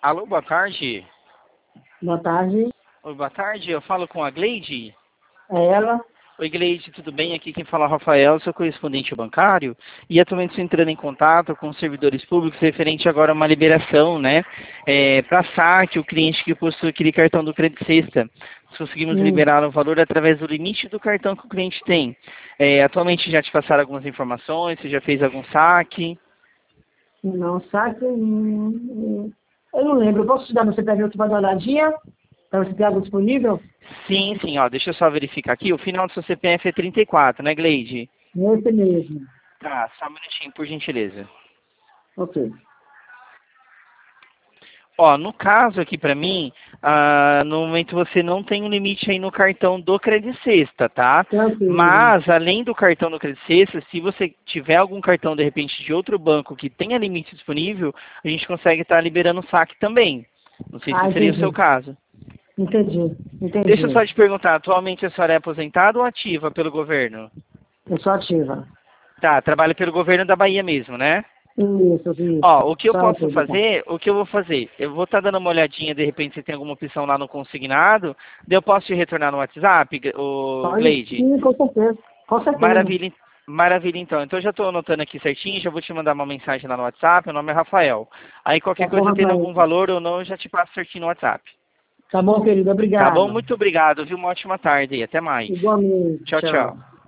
Alô, boa tarde. Boa tarde. Oi, boa tarde. Eu falo com a Gleide. É ela? Oi, Gleide, tudo bem? Aqui quem fala é o Rafael, sou correspondente bancário. E atualmente estou entrando em contato com os servidores públicos referente agora a uma liberação, né? Para saque, o cliente que possui aquele cartão do Credit Sexta. Nós conseguimos liberar o valor através do limite do cartão que o cliente tem. Atualmente já te passaram algumas informações, você já fez algum saque? Não, sabe? Eu não lembro. Eu posso te dar no CPF outro para dar uma olhadinha? Para você ter algo disponível? Sim, sim, ó, deixa eu só verificar aqui. O final do seu CPF é 34, né, Gleide? Esse mesmo. Tá, só um minutinho, por gentileza. Ok. Ó, no caso aqui pra mim, no momento você não tem um limite aí no cartão do Credit Sexta, tá? Tranquilo. Mas, além do cartão do Credit Sexta, se você tiver algum cartão, de repente, de outro banco que tenha limite disponível, a gente consegue estar liberando o saque também. Não sei se seria o seu Entendi. caso. Entendi. Deixa eu só Entendi. te perguntar, atualmente a senhora é aposentada ou ativa pelo governo? Eu sou ativa. Tá, trabalha pelo governo da Bahia mesmo, né? Ó, Isso. o que eu Só posso ativa, tá? fazer, o que eu vou fazer? Eu vou estar dando uma olhadinha, de repente se tem alguma opção lá no consignado, daí eu posso te retornar no WhatsApp, o Pode Gleide? sim, com certeza. Com certeza. Maravilha, maravilha então. Então eu já estou anotando aqui certinho, já vou te mandar uma mensagem lá no WhatsApp, meu nome é Rafael. Aí qualquer Tá bom, coisa tendo Rafael. algum valor ou não, eu já te passo certinho no WhatsApp. Tá bom, querido. Tá bom? Obrigado. Muito obrigado, viu? Uma ótima tarde e até mais. Igualmente. Tchau, tchau. Tchau.